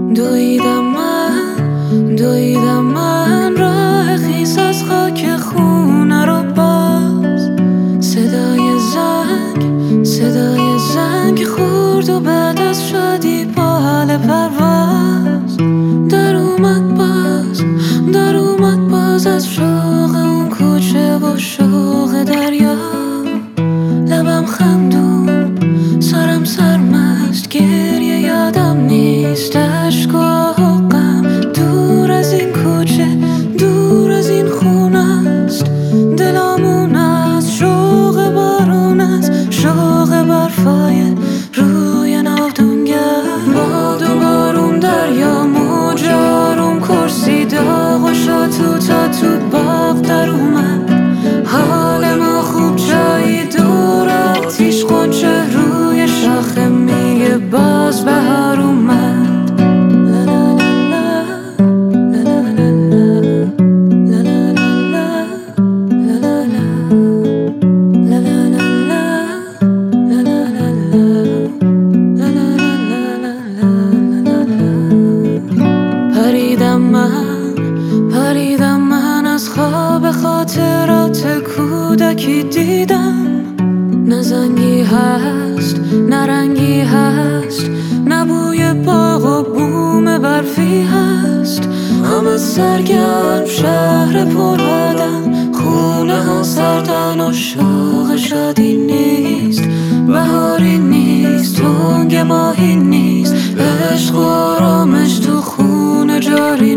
دویدم من راه خیس از خاک خونه رو باز. صدای زنگ خورد و بعد از شادی با حال پرواز در اومد باز از شوق اون کوچه و شوق دریا. لبم خندون، سرم سرمست، گریه یادم نیست، اشک و غم. دور از این کوچه، دور از این خونه است، دلامون از شوق بارون است، شوق برفای روی ناودونگر. باد و بارون، دریا، موج آروم، کرسی داغ و شاتو تا تو باغ در اومد. حال ما خوب، جایی دور آتیش، غنچه روی شاخه میگه باز بهار اومد. پریدم من از خواب خاطرات کودکی، دیدم نه زنگی هست نه رنگی هست، نه بوی باغ و بوم برفی هست. همه سرگرم، شهر پر آدم، خونه ها سردن و شوق شادی نیست. بهاری نیست، تنگ ماهی نیست، عشق و آرامش تو خونه جاری